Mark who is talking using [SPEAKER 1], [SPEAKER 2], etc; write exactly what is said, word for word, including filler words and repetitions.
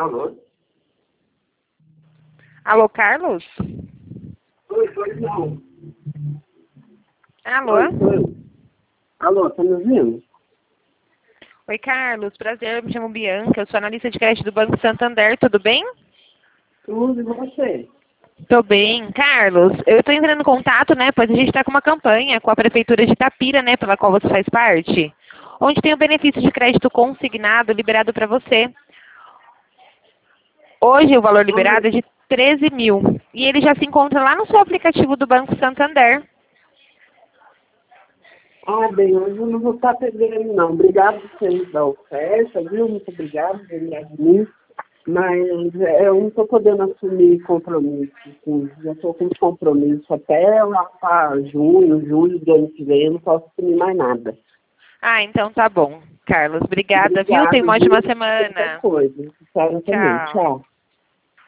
[SPEAKER 1] Alô?
[SPEAKER 2] Alô, Carlos?
[SPEAKER 1] Oi, oi, não.
[SPEAKER 2] Alô?
[SPEAKER 1] Oi, oi. Alô, tá me ouvindo?
[SPEAKER 2] Oi, Carlos. Prazer, eu me chamo Bianca. Eu sou analista de crédito do Banco Santander. Tudo bem?
[SPEAKER 1] Tudo e você?
[SPEAKER 2] Tô bem. Carlos, eu estou entrando em contato, né? Pois a gente está com uma campanha com a Prefeitura de Itapira, né? Pela qual você faz parte. Onde tem o benefício de crédito consignado liberado para você. Hoje o valor liberado é de treze mil. E ele já se encontra lá no seu aplicativo do Banco Santander.
[SPEAKER 1] Ah, bem, hoje eu não vou estar perdendo, não. Obrigado por você me dar oferta, viu? Muito obrigado por lembrar de mim. Mas é, eu não estou podendo assumir compromisso. Assim. Já estou com compromisso até lá para junho, julho do ano que vem. Eu não posso assumir mais nada.
[SPEAKER 2] Ah, então tá bom. Carlos, obrigada, viu? Tenha
[SPEAKER 1] Obrigado,
[SPEAKER 2] uma
[SPEAKER 1] viu?
[SPEAKER 2] ótima
[SPEAKER 1] Qualquer
[SPEAKER 2] semana.
[SPEAKER 1] coisa. Espero também.
[SPEAKER 2] Tchau.
[SPEAKER 1] Tchau.